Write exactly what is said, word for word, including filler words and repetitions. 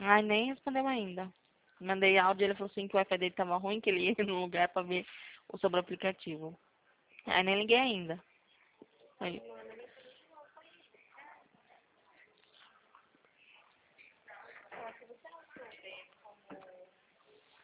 Ai, nem respondeu ainda. Mandei áudio, ele falou assim que o Wi-Fi dele tava ruim, que ele ia no lugar pra ver o sobre o aplicativo. Aí nem liguei ainda. Aí,